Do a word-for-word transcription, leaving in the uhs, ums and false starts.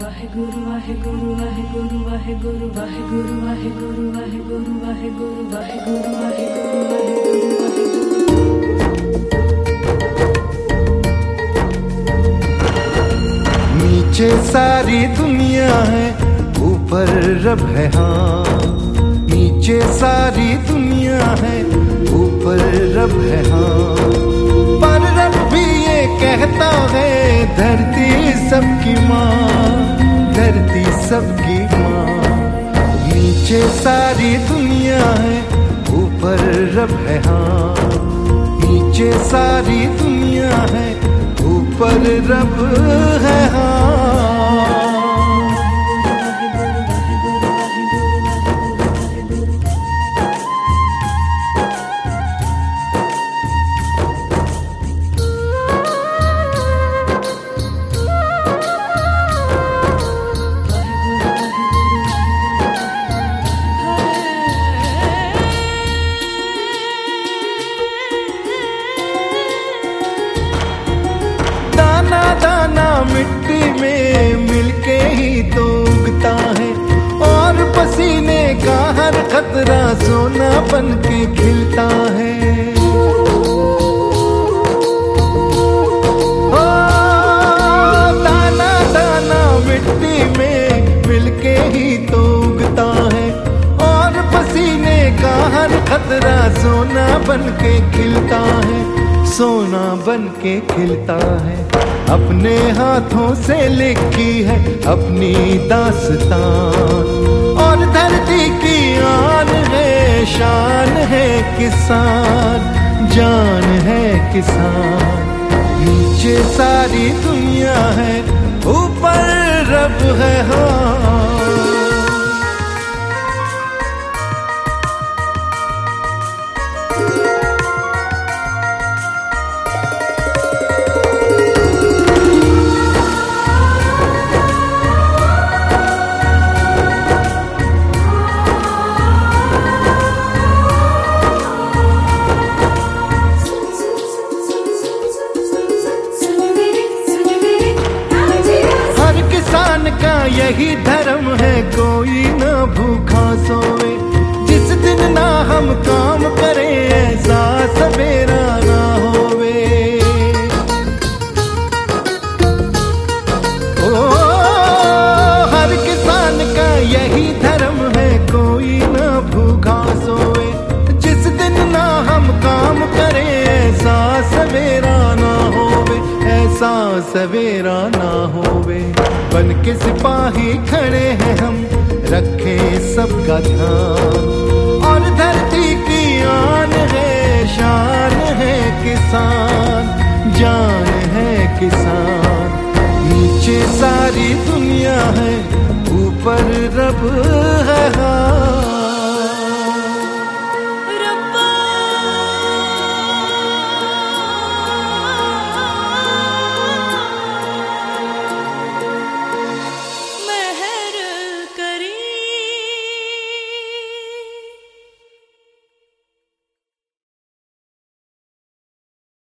वाहेगुरु वाहेगुरु वाहेगुरु वाहेगुरु वाहेगुरु वाहेगुरु वाहेगुरु वाहेगुरु वाहेगुरु वाहेगुरु वाहेगुरु। नीचे सारी दुनिया है, ऊपर रब है हाँ। नीचे सारी दुनिया है, ऊपर रब है हाँ। पर रब भी ये कहता है, धरती सबकी माँ, धरती सबकी माँ। नीचे सारी दुनिया है, ऊपर रब है हाँ। नीचे सारी दुनिया है, ऊपर रब है हाँ। दाना मिट्टी में मिलके ही तो उगता है, और पसीने का हर खतरा सोना बन के खिलता है। ओ, दाना दाना मिट्टी में मिलके ही तो उगता है, और पसीने का हर खतरा सोना बन के खिलता है, सोना बन के खिलता है। अपने हाथों से लिखी है अपनी दास्तान, और धरती की आन है, शान है किसान, जान है किसान। नीचे सारी दुनिया है, ऊपर रब है हाँ। का यही धर्म है, कोई ना भूखा सोए। जिस दिन ना हम काम करें, ऐसा सवेरा ना होवे। ओ, हर किसान का यही धर्म है, कोई ना भूखा सोए। जिस दिन ना हम काम करें, ऐसा सवेरा ना होवे, ऐसा सवेरा ना होवे। बन के सिपाही खड़े हैं हम, रखें सबका ध्यान, और धरती की आन है, शान है किसान, जान है किसान। नीचे सारी दुनिया है, ऊपर रब